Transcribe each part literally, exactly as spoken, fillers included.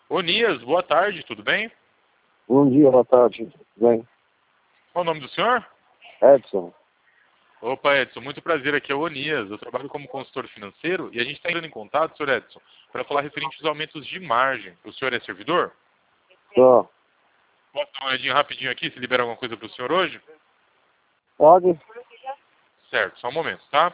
Onias, boa tarde, tudo bem? Bom dia, boa tarde. Tudo bem? Qual o nome do senhor? Edson. Opa, Edson, muito prazer, aqui é o Onias. Eu trabalho como consultor financeiro e a gente está entrando em contato, senhor Edson, para falar referente aos aumentos de margem. O senhor é servidor? Tô. Posso dar uma olhadinha rapidinho aqui, se libera alguma coisa para o senhor hoje? Pode? Certo, só um momento, tá?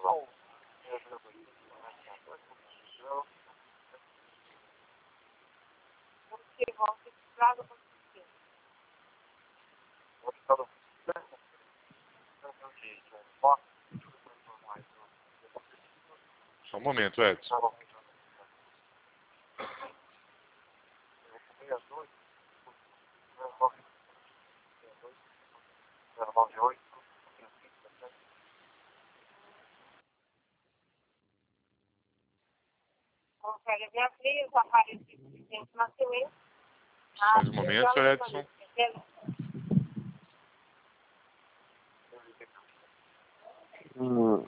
Só um momento, Edson. Mais um momento, senhor Edson. Hum.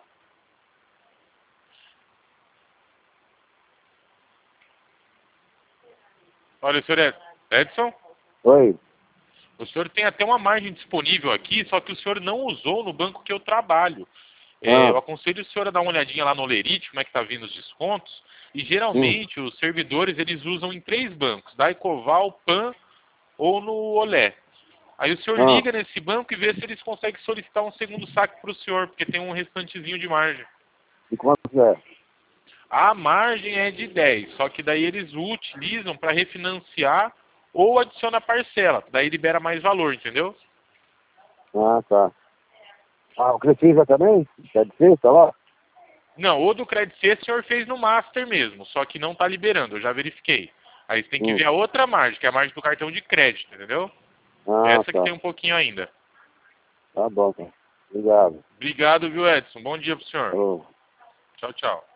Olha, senhor Ed- Edson, Oi. o senhor tem até uma margem disponível aqui, só que o senhor não usou no banco que eu trabalho. É, eu Ah, aconselho o senhor a dar uma olhadinha lá no Lerite, como é que está vindo os descontos. E sim. geralmente os servidores eles usam em três bancos, da Ecoval, Pan ou no Olé. Aí o senhor Ah, liga nesse banco e vê se eles conseguem solicitar um segundo saque para o senhor, porque tem um restantezinho de margem. e quanto é? A margem é de dez, só que daí eles utilizam para refinanciar ou adiciona parcela, daí libera mais valor, entendeu? Ah, tá. Ah, o Crefisa também? Quer dizer, tá lá? Não, o do Credit C o senhor fez no Master mesmo, só que não está liberando, eu já verifiquei. Aí você tem que Hum. ver a outra margem, que é a margem do cartão de crédito, entendeu? Ah, Essa que tá. tem um pouquinho ainda. Tá bom, cara. Obrigado. Obrigado, viu, Edson? Bom dia pro senhor. Falou. Tchau, tchau.